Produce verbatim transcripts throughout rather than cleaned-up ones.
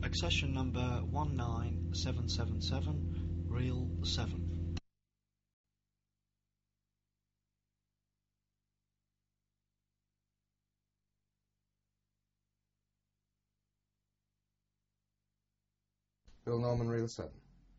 Accession number one nine seven seven seven, reel seven. Bill Norman, reel seven.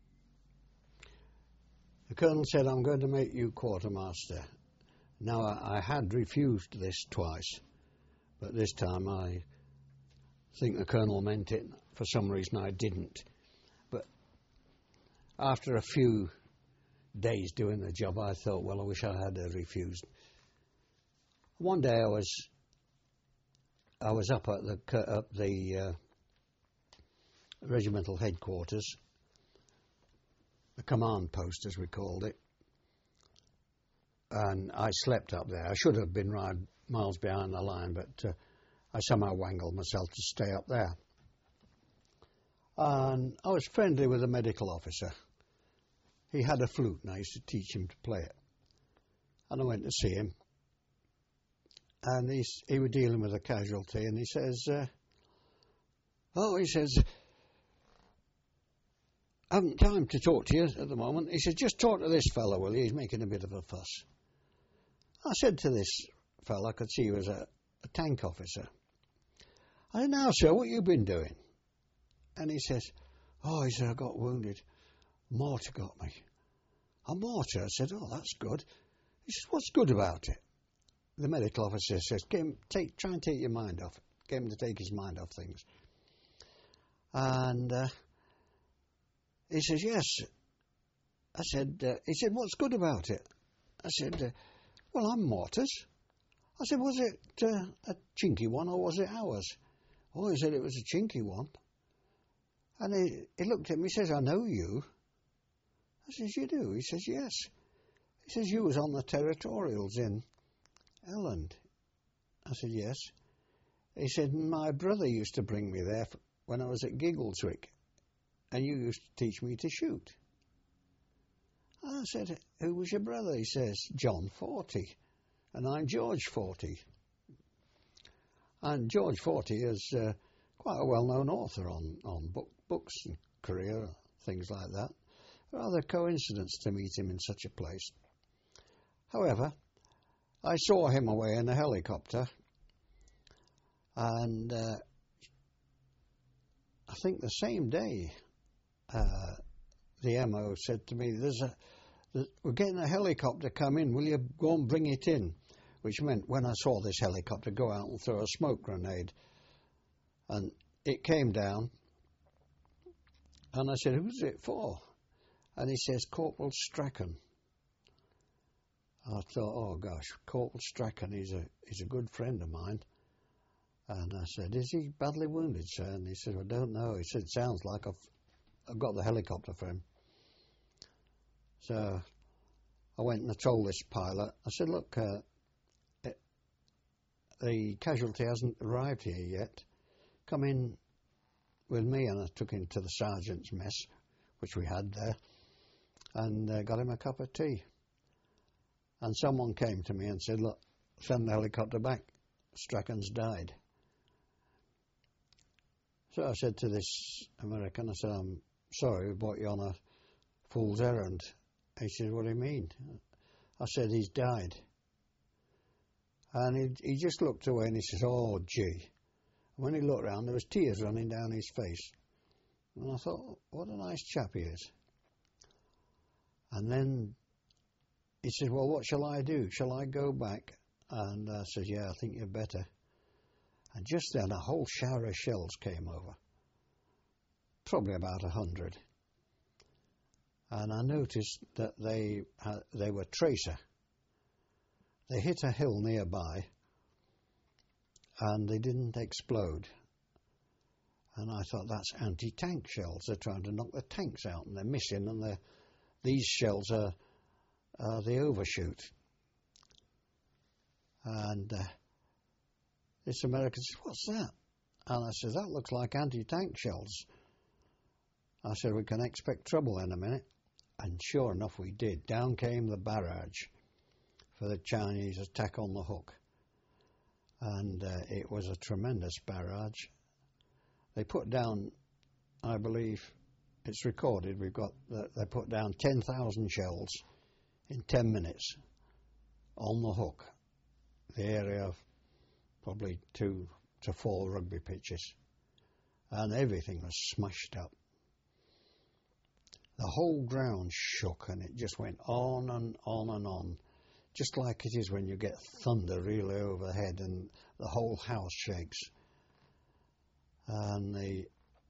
The Colonel said, I'm going to make you quartermaster. Now, I, I had refused this twice, but this time I think the Colonel meant it. For some reason I didn't. But after a few days doing the job, I thought, well, I wish I had uh, refused. One day I was I was up at the up the uh, regimental headquarters, the command post as we called it, and I slept up there. I should have been right miles behind the line, but uh, I somehow wangled myself to stay up there. And I was friendly with a medical officer. He had a flute and I used to teach him to play it. And I went to see him. And he's, he was dealing with a casualty, and he says, uh, oh, he says, I haven't time to talk to you at the moment. He says, just talk to this fellow, will you? He's making a bit of a fuss. I said to this fellow, I could see he was a, a tank officer. I said, now, sir, what you been doing? And he says, oh, he said, I got wounded. Mortar got me. A mortar? I said, oh, that's good. He says, what's good about it? The medical officer says, get him, take, try and take your mind off. Get him to take his mind off things. And uh, he says, yes. I said, uh, he said, what's good about it? I said, uh, well, I'm mortars. I said, was it uh, a chinky one or was it ours? Oh, he said, it was a chinky one. And he, he looked at me, he says, I know you. I says, you do? He says, yes. He says, you was on the territorials in Elland. I said, yes. He said, my brother used to bring me there when I was at Giggleswick, and you used to teach me to shoot. I said, who was your brother? He says, John Forty, and I'm George Forty. And George Forty is uh, quite a well-known author on, on book, books and career, things like that. Rather a coincidence to meet him in such a place. However, I saw him away in a helicopter, and uh, I think the same day uh, the M O said to me, "There's a, there's, we're getting a helicopter come in, will you go and bring it in?" Which meant when I saw this helicopter go out and throw a smoke grenade. And it came down, and I said, who's it for? And he says, Corporal Strachan. I thought, oh gosh, Corporal Strachan, he's a, he's a good friend of mine. And I said, is he badly wounded, sir? And he said, I don't know. He said, sounds like I've, I've got the helicopter for him. So I went and I told this pilot, I said, look, uh, it, the casualty hasn't arrived here yet. Come in with me. And I took him to the sergeant's mess, which we had there, and uh, got him a cup of tea. And someone came to me and said, look, send the helicopter back. Strachan's died. So I said to this American, I said, I'm sorry, we brought you on a fool's errand. He said, what do you mean? I said, he's died. And he, he just looked away and he says, oh, gee. And when he looked round, there was tears running down his face. And I thought, what a nice chap he is. And then he said, well, what shall I do? Shall I go back? And I said, yeah, I think you'd better. And just then a whole shower of shells came over. Probably about a hundred. And I noticed that they uh, they were tracer. They hit a hill nearby and they didn't explode. And I thought, that's anti-tank shells. They're trying to knock the tanks out and they're missing, and they're, these shells are, are the overshoot. And uh, this American said, what's that? And I said, that looks like anti-tank shells. I said, we can expect trouble in a minute. And sure enough, we did. Down came the barrage for the Chinese attack on the Hook. And uh, it was a tremendous barrage. They put down I believe, it's recorded, we've got, they put down ten thousand shells in ten minutes on the Hook, the area of probably two to four rugby pitches, and everything was smashed up. The whole ground shook, and it just went on and on and on, just like it is when you get thunder really overhead and the whole house shakes. And the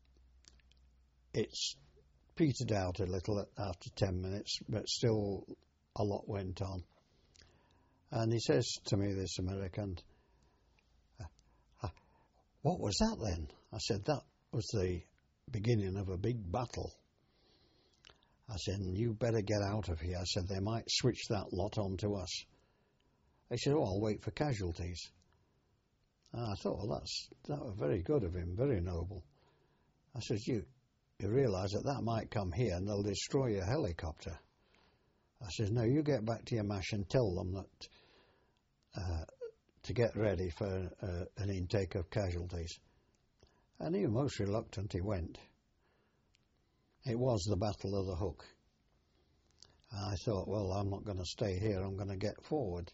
it's petered out a little after ten minutes, but still a lot went on. And he says to me, this American, uh, what was that then? I said, that was the beginning of a big battle. I said, you better get out of here. I said, they might switch that lot onto us. He said, oh, I'll wait for casualties. And I thought, well, that's that was very good of him, very noble. I said, you, you realise that that might come here and they'll destroy your helicopter. I said, no, you get back to your mash and tell them that uh, to get ready for uh, an intake of casualties. And he was most reluctant, he went. It was the Battle of the Hook. And I thought, well, I'm not going to stay here, I'm going to get forward.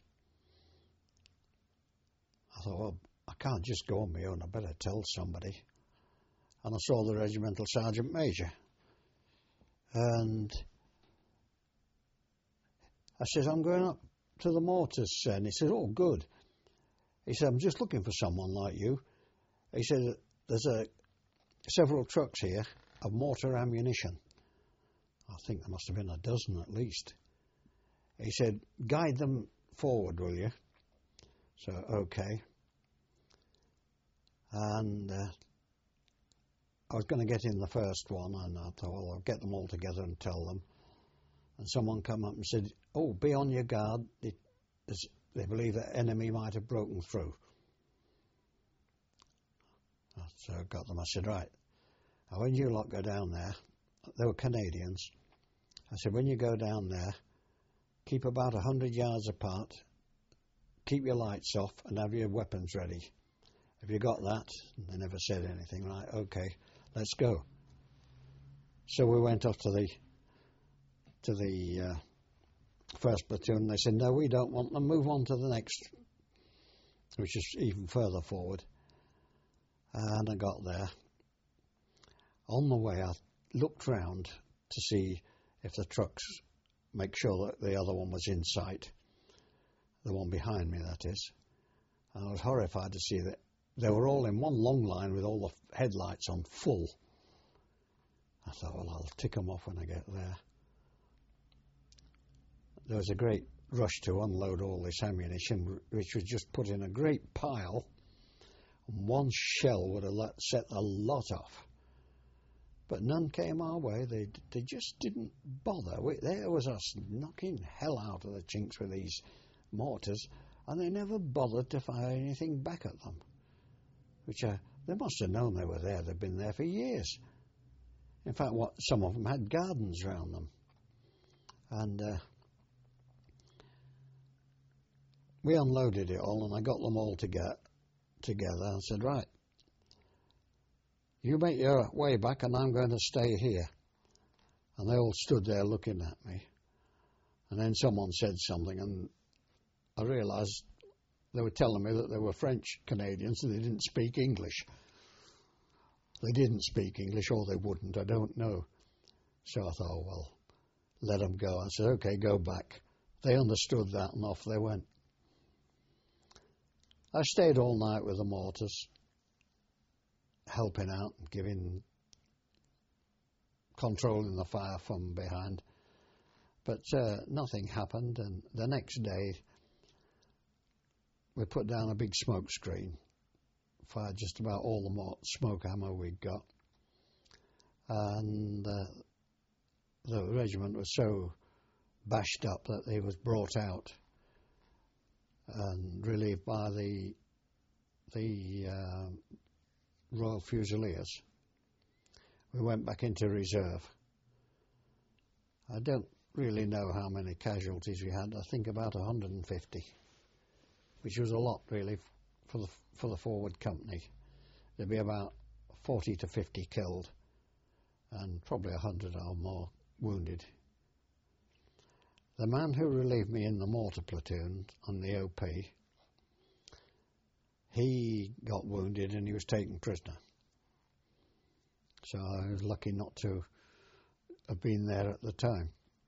I thought, well, I can't just go on my own, I better tell somebody. And I saw the regimental sergeant major. And I said, I'm going up to the mortars, and he said, oh, good. He said, I'm just looking for someone like you. He said, there's a, several trucks here of mortar ammunition. I think there must have been a dozen at least. He said, guide them forward, will you? So, okay. And uh, I was going to get in the first one, and I thought, well, I'll get them all together and tell them. And someone come up and said, oh, be on your guard. It, they believe the enemy might have broken through. So I got them. I said, right, now when you lot go down there, they were Canadians. I said, when you go down there, keep about a hundred yards apart, keep your lights off, and have your weapons ready. Have you got that? They never said anything. Right, okay, let's go. So we went off to the to the uh, first platoon. They said, no, we don't want them. Move on to the next, which is even further forward. And I got there. On the way, I looked round to see if the trucks, make sure that the other one was in sight, the one behind me, that is. And I was horrified to see that they were all in one long line with all the headlights on full. I thought, well, I'll tick them off when I get there. There was a great rush to unload all this ammunition, which was just put in a great pile. One shell would have let, set a lot off. But none came our way. They they just didn't bother. We, there was us knocking hell out of the chinks with these mortars, and they never bothered to fire anything back at them. Which uh, they must have known they were there. They'd been there for years. In fact, what some of them had gardens around them. And uh, we unloaded it all, and I got them all to get together and said, right, you make your way back and I'm going to stay here. And they all stood there looking at me. And then someone said something, and I realised they were telling me that they were French Canadians and they didn't speak English. They didn't speak English, or they wouldn't, I don't know. So I thought, well, let them go. I said, okay, go back. They understood that, and off they went. I stayed all night with the mortars, helping out and giving, controlling the fire from behind. But uh, nothing happened, and the next day we put down a big smoke screen, fired just about all the more smoke ammo we'd got. And uh, the regiment was so bashed up that they was brought out and relieved by the the uh, Royal Fusiliers. We went back into reserve. I don't really know how many casualties we had. I think about one hundred fifty, which was a lot really for the for the forward company. There'd be about forty to fifty killed, and probably a hundred or more wounded. The man who relieved me in the mortar platoon on the O P, he got wounded and he was taken prisoner. So I was lucky not to have been there at the time.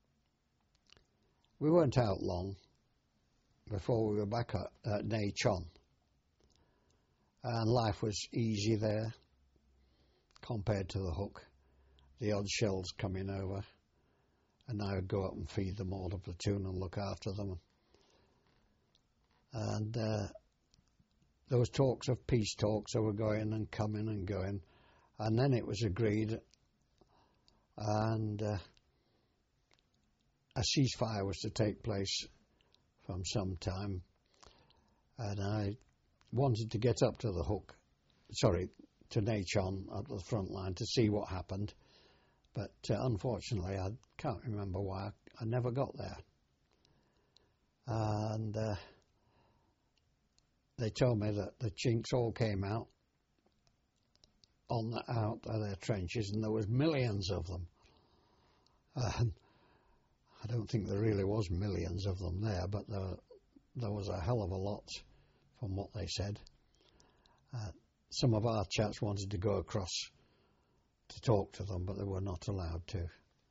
We weren't out long before we were back at, at Nay Chon. And life was easy there compared to the Hook. The odd shells coming over, and I would go up and feed the mortar platoon and look after them. And uh, there was talks of peace talks that were going and coming and going, and then it was agreed, and uh, a ceasefire was to take place from some time, and I wanted to get up to the Hook, sorry, to Nay Chon up the front line to see what happened. But uh, unfortunately, I can't remember why I never got there. And uh, they told me that the Chinks all came out on the, out of their trenches, and there was millions of them. Uh, I don't think there really was millions of them there, but there, there was a hell of a lot, from what they said. Uh, some of our chaps wanted to go across to talk to them, but they were not allowed to.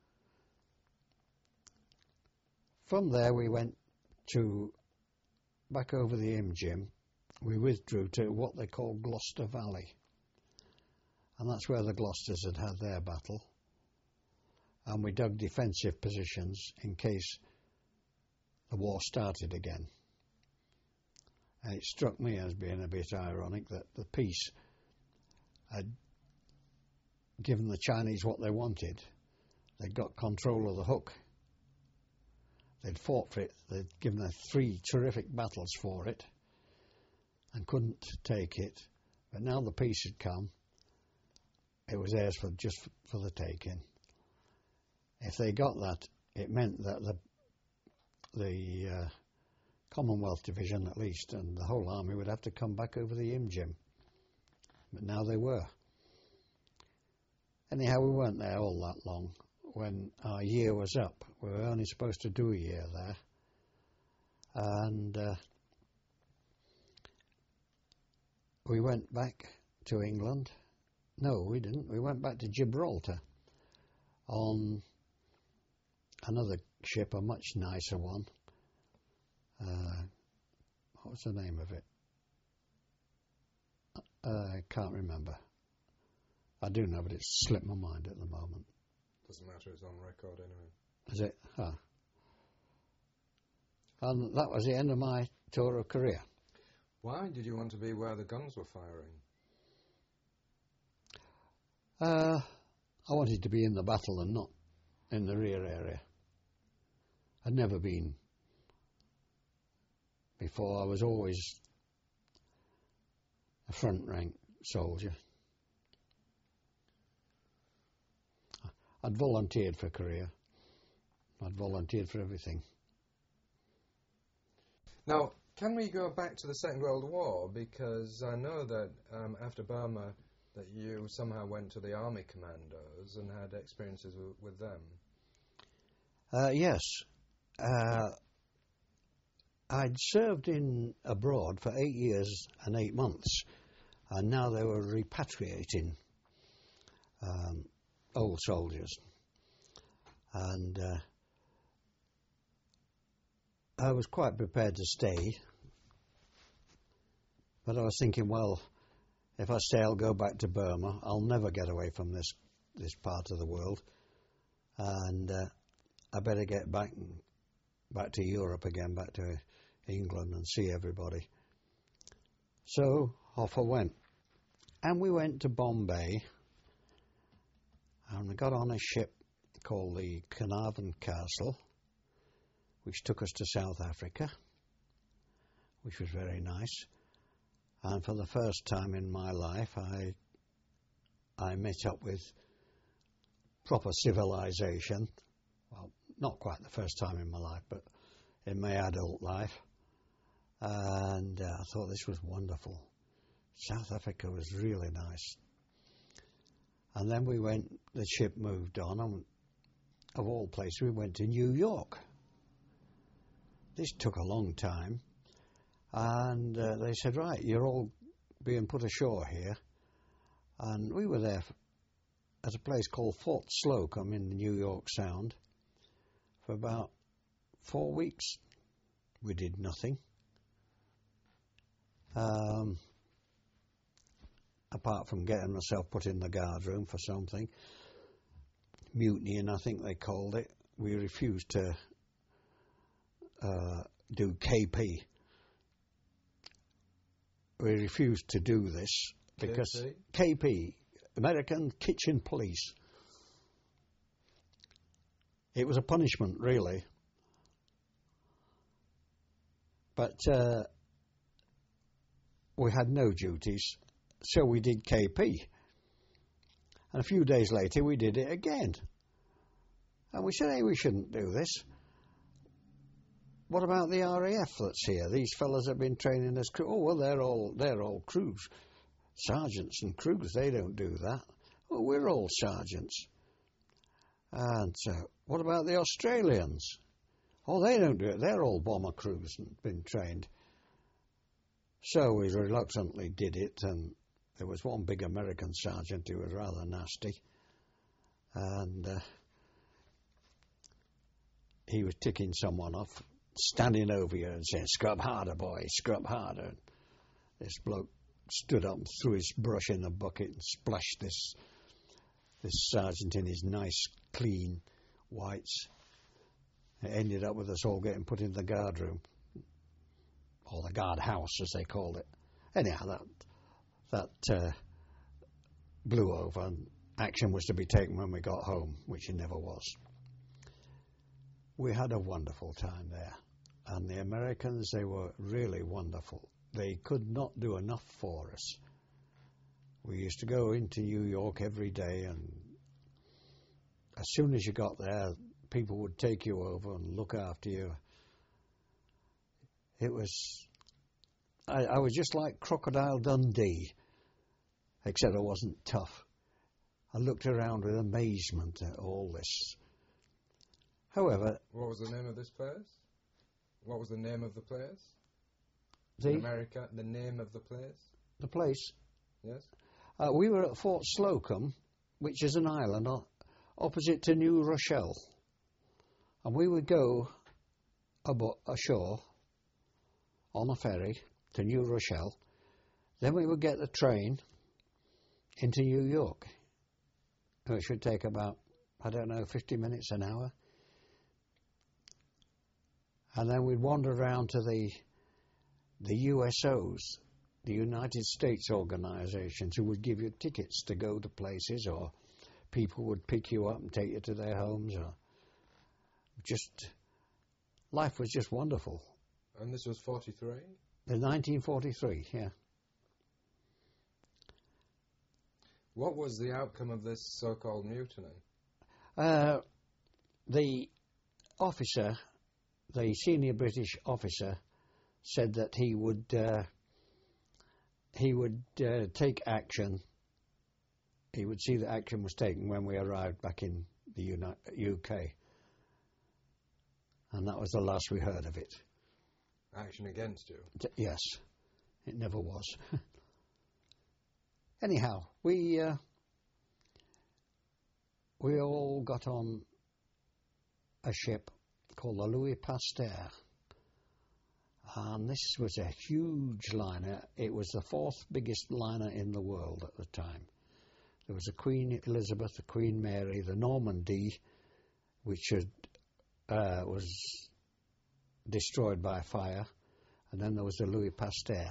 From there we went to, back over the Imjim, we withdrew to what they call Gloucester Valley. And that's where the Gloucesters had had their battle. And we dug defensive positions in case the war started again. And it struck me as being a bit ironic that the peace had given the Chinese what they wanted. They'd got control of the Hook. They'd fought for it. They'd given them three terrific battles for it and couldn't take it. But now the peace had come, it was theirs for just for the taking. If they got that, it meant that the the uh, Commonwealth Division, at least, and the whole army would have to come back over the Imjim. But now they were. Anyhow, we weren't there all that long. When our year was up, we were only supposed to do a year there. And uh, we went back to England. No, we didn't. We went back to Gibraltar on another ship, a much nicer one. Uh, what was the name of it? Uh, I can't remember. I do know, but it's slipped my mind at the moment. Doesn't matter, it's on record anyway. Is it? Ah. And that was the end of my tour of Korea. Why did you want to be where the guns were firing? Uh, I wanted to be in the battle and not in the rear area. I'd never been before. I was always a front rank soldier. I'd volunteered for Korea. I'd volunteered for everything. Now, can we go back to the Second World War? Because I know that um, after Burma, that you somehow went to the Army Commandos and had experiences w- with them. Uh, yes. Uh, I'd served in abroad for eight years and eight months, and now they were repatriating um, old soldiers. And uh, I was quite prepared to stay, but I was thinking, well, if I stay, I'll go back to Burma. I'll never get away from this this part of the world, and uh, I better get back and, back to Europe again, back to England, and see everybody. So off I went, and we went to Bombay, and we got on a ship called the Carnarvon Castle, which took us to South Africa, which was very nice. And for the first time in my life, I I met up with proper civilization. Well, not quite the first time in my life, but in my adult life. And uh, I thought this was wonderful. South Africa was really nice. And then we went, the ship moved on, and of all places, we went to New York. This took a long time, and uh, they said, right, you're all being put ashore here. And we were there f- at a place called Fort Slocum in the New York Sound for about four weeks. We did nothing. Um, apart from getting myself put in the guard room for something. Mutinying, I think they called it. We refused to uh, do K P. We refused to do this because K P? K P, American Kitchen Police. It was a punishment, really. But uh, we had no duties, so we did K P. And a few days later, we did it again. And we said, hey, we shouldn't do this. What about the R A F that's here? These fellas have been training as crew. Oh, well, they're all, they're all crews. Sergeants and crews, they don't do that. Well, we're all sergeants. And so, what about the Australians? Oh, they don't do it. They're all bomber crews and been trained. So we reluctantly did it, and there was one big American sergeant who was rather nasty, and uh, he was ticking someone off, standing over you and saying, "Scrub harder, boy, scrub harder." And this bloke stood up and threw his brush in the bucket and splashed this this sergeant in his nice, clean whites. It ended up with us all getting put in the guard room, or the guard house, as they called it. Anyhow, that that uh, blew over, and action was to be taken when we got home, which it never was. We had a wonderful time there, and the Americans, they were really wonderful. They could not do enough for us. We used to go into New York every day, and as soon as you got there, people would take you over and look after you. It was, I, I was just like Crocodile Dundee, except I wasn't tough. I looked around with amazement at all this. However... What was the name of this place? What was the name of the place? The, In America, the name of the place? The place? Yes. Uh, we were at Fort Slocum, which is an island o- opposite to New Rochelle. And we would go abo- ashore on a ferry to New Rochelle. Then we would get the train into New York. It should take about, I don't know, fifty minutes, an hour. And then we'd wander around to the the U S Os, the United States organizations, who would give you tickets to go to places, or people would pick you up and take you to their homes, or just, life was just wonderful. And this was forty-three? In nineteen forty-three, yeah. What was the outcome of this so-called mutiny? Uh, the officer, the senior British officer, said that he would uh, he would uh, take action. He would see that action was taken when we arrived back in the Uni- U K. And that was the last we heard of it. Action against you? D- yes, it never was. Anyhow, we uh, we all got on a ship called the Louis Pasteur. And this was a huge liner. It was the fourth biggest liner in the world at the time. There was the Queen Elizabeth, the Queen Mary, the Normandy, which had, uh, was destroyed by fire, and then there was the Louis Pasteur.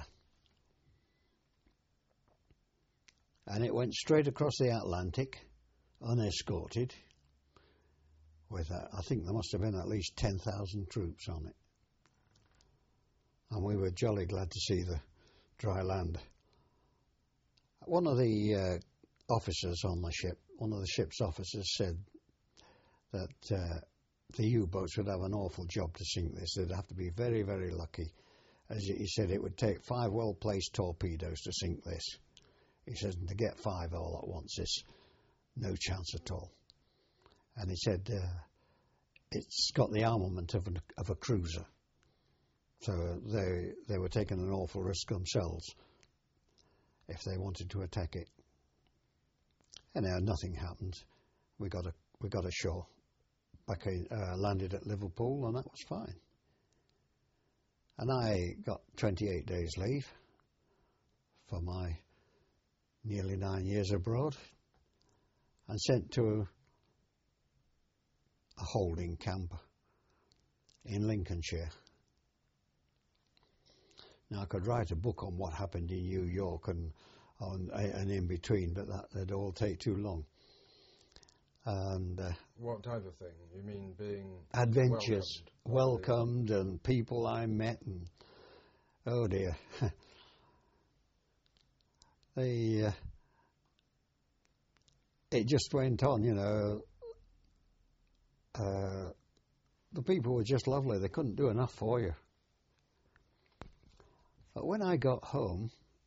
And it went straight across the Atlantic, unescorted, with, uh, I think there must have been at least ten thousand troops on it. And we were jolly glad to see the dry land. One of the uh, officers on the ship, one of the ship's officers said that uh, the U-boats would have an awful job to sink this. They'd have to be very, very lucky. As he said, it would take five well-placed torpedoes to sink this. He says, to get five all at once, this, no chance at all. And he said uh, it's got the armament of, an, of a cruiser. So they they were taking an awful risk themselves if they wanted to attack it. Anyhow, nothing happened. We got a we got ashore, back in, uh, landed at Liverpool, and that was fine. And I got twenty-eight days leave for my nearly nine years abroad, and sent to a, a holding camp in Lincolnshire. Now, I could write a book on what happened in New York and on, and in between, but that would all take too long. And uh, what type of thing? You mean being adventures, welcomed, welcomed and people I met, and oh dear, they. Uh, it just went on, you know. Uh, the people were just lovely. They couldn't do enough for you. But when I got home,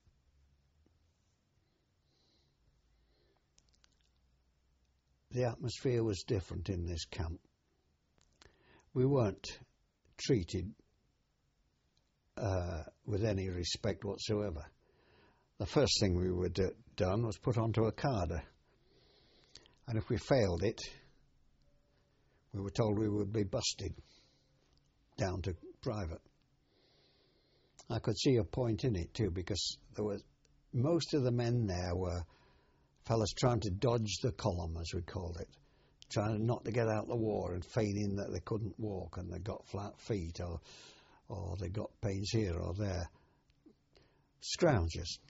the atmosphere was different in this camp. We weren't treated uh, with any respect whatsoever. The first thing we were do- done was put onto a carder. And if we failed it, we were told we would be busted down to private. I could see a point in it too, because there was most of the men there were fellas trying to dodge the column, as we called it, trying not to get out the war and feigning that they couldn't walk and they got flat feet or or they got pains here or there. Scroungers.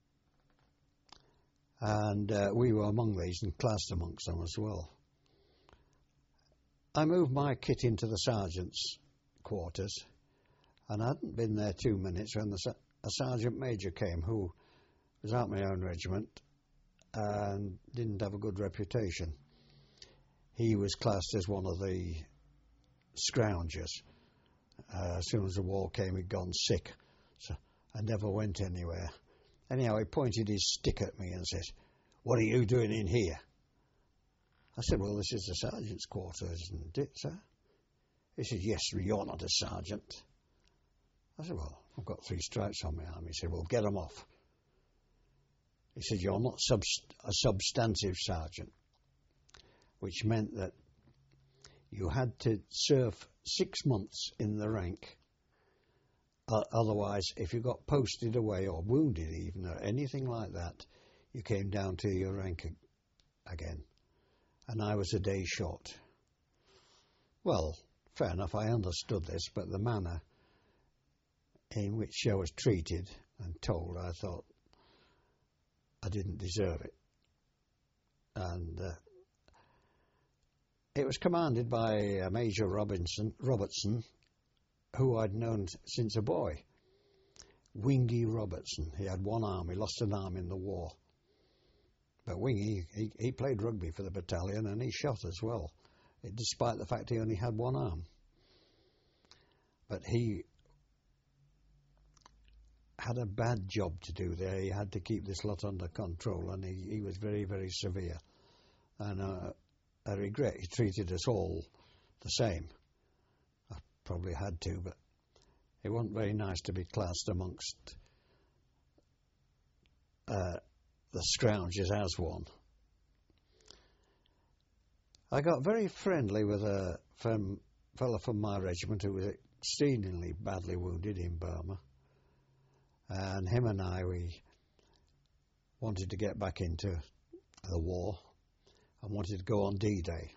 And uh, we were among these and classed amongst them as well. I moved my kit into the sergeant's quarters, and I hadn't been there two minutes when the, a sergeant major came who was out my own regiment and didn't have a good reputation. He was classed as one of the scroungers. Uh, as soon as the war came, he'd gone sick, so I never went anywhere. Anyhow, he pointed his stick at me and said, "What are you doing in here?" I said, "Well, this is the sergeant's quarters, isn't it, sir?" He said, "Yes, but you're not a sergeant." I said, "Well, I've got three stripes on my arm." He said, "Well, get them off." He said, "You're not subst- a substantive sergeant," which meant that you had to serve six months in the rank. Uh, otherwise, if you got posted away or wounded even or anything like that, you came down to your rank ag- again. And I was a day short. Well, fair enough, I understood this, but the manner in which I was treated and told, I thought I didn't deserve it. And uh, it was commanded by uh, Major Robinson, Robertson, who I'd known since a boy. Wingy Robertson. He had one arm. He lost an arm in the war. But Wingy, he, he played rugby for the battalion and he shot as well, despite the fact he only had one arm. But he had a bad job to do there. He had to keep this lot under control, and he, he was very, very severe. And uh, I regret he treated us all the same. I probably had to, but it wasn't very nice to be classed amongst uh, the scroungers as one. I got very friendly with a fem- fellow from my regiment who was exceedingly badly wounded in Burma. And him and I, we wanted to get back into the war and wanted to go on D-Day.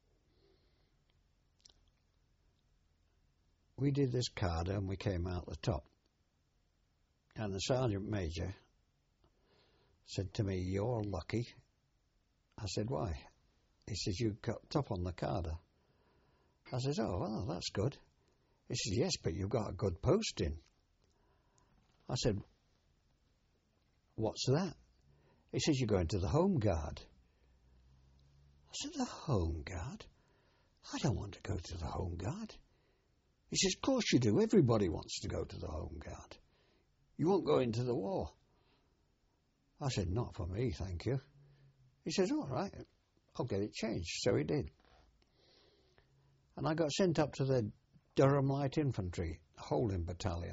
We did this card and we came out the top. And the sergeant major said to me, "You're lucky." I said, "Why?" He says, "You got top on the carder." I said, "Oh, well, that's good." He says, "Yes, but you've got a good posting." I said, "What's that?" He says, "You're going to the Home Guard." I said, "The Home Guard? I don't want to go to the Home Guard." He says, "Of course you do. Everybody wants to go to the Home Guard. You won't go into the war." I said, "Not for me, thank you." He says, all right, I'll get it changed. So he did. And I got sent up to the Durham Light Infantry holding battalion.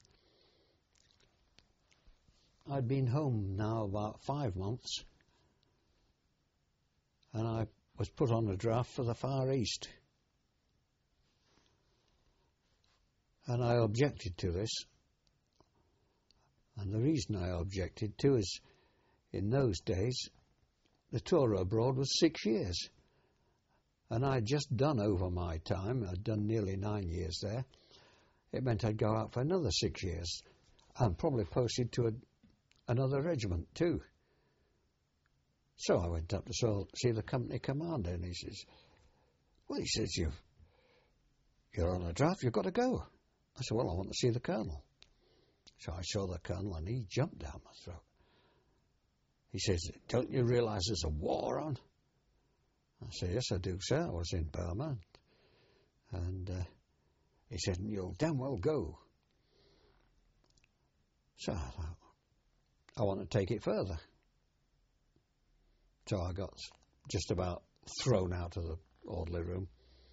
I'd been home now about five months, and I was put on a draft for the Far East. And I objected to this. And the reason I objected to is, in those days, the tour abroad was six years. And I'd just done over my time. I'd done nearly nine years there. It meant I'd go out for another six years and probably posted to a, another regiment too. So I went up to so, see the company commander, and he says, well, he says, You've, you're on a draft, you've got to go. I said, well, I want to see the colonel. So I saw the colonel, and he jumped down my throat. He says, don't you realise there's a war on? I said, yes, I do, sir. I was in Burma. And uh, he said, you'll damn well go. So I thought, I want to take it further. So I got just about thrown out of the orderly room.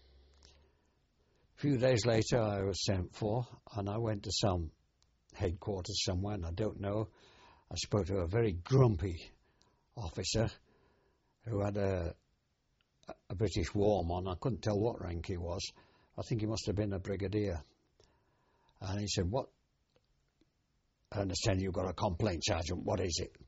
A few days later, I was sent for, and I went to some headquarters somewhere, and I don't know. I spoke to a very grumpy officer who had a, a British warm on. I couldn't tell what rank he was. I think he must have been a brigadier. And he said, what? I understand you've got a complaint, Sergeant. What is it?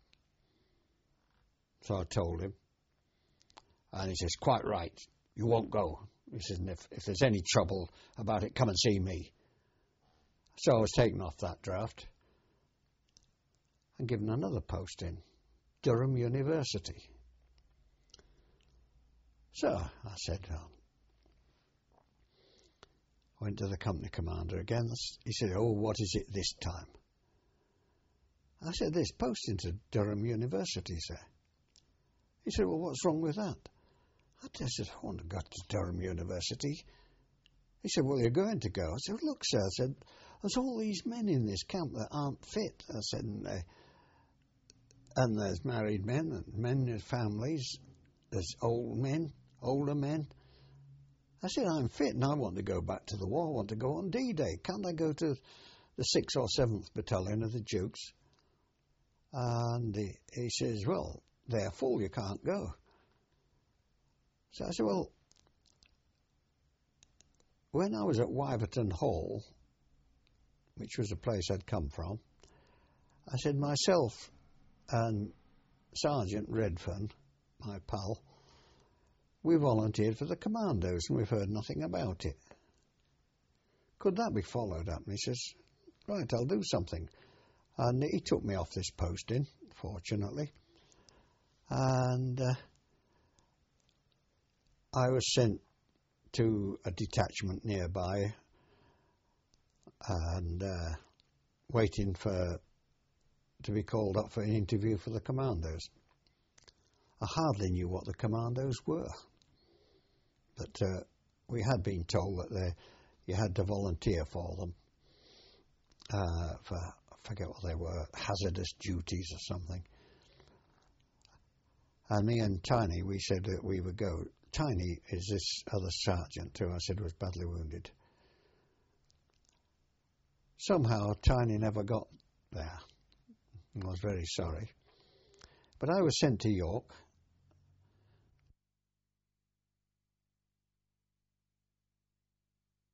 So I told him. And he says, quite right. You won't go. He says, and if, if there's any trouble about it, come and see me. So I was taken off that draft and given another post in Durham University. So I said, oh. I went to the company commander again. He said, oh, what is it this time? I said, this post into Durham University, sir. He said, well, what's wrong with that? I said, I want to go to Durham University. He said, well, you're going to go. I said, look, sir, I said, there's all these men in this camp that aren't fit. I said, and, uh, and there's married men and men with families. There's old men, older men. I said, I'm fit and I want to go back to the war. I want to go on D-Day. Can't I go to the sixth or seventh Battalion of the Dukes? And he, he says, well, they're full, you can't go. So I said, well, when I was at Wyverton Hall, which was a place I'd come from, I said, myself and Sergeant Redfern, my pal, we volunteered for the commandos and we've heard nothing about it. Could that be followed up? And he says, right, I'll do something. And he took me off this posting, fortunately. And uh, I was sent to a detachment nearby and uh, waiting for to be called up for an interview for the commandos. I hardly knew what the commandos were, but uh, we had been told that they, you had to volunteer for them, uh, for, I forget what they were, hazardous duties or something. And me and Tiny, we said that we would go. Tiny is this other sergeant who I said was badly wounded. Somehow Tiny never got there. I was very sorry. But I was sent to York,